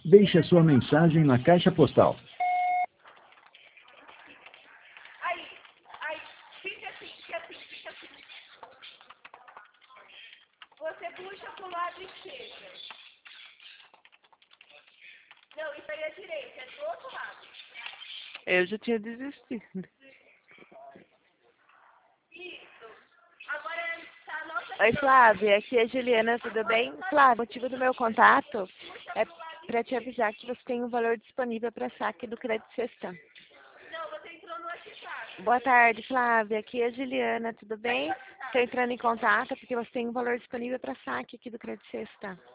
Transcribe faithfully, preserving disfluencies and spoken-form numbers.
Deixe a sua mensagem na caixa postal. Aí, aí, fica assim, fica assim, fica assim. Você puxa pro lado esquerdo. Não, isso aí é direita, é do outro lado. Eu já tinha desistido. Isso. Agora tá a nossa Oi, frente. Flávia, aqui é a Juliana, tudo bem? Flávia, o motivo do meu contato é para te avisar que você tem um valor disponível para saque do Crédito Sexta. Não, você entrou no WhatsApp. Boa tarde, Flávia, aqui é a Juliana, tudo bem? Estou entrando em contato porque você tem um valor disponível para saque aqui do Crédito Sexta.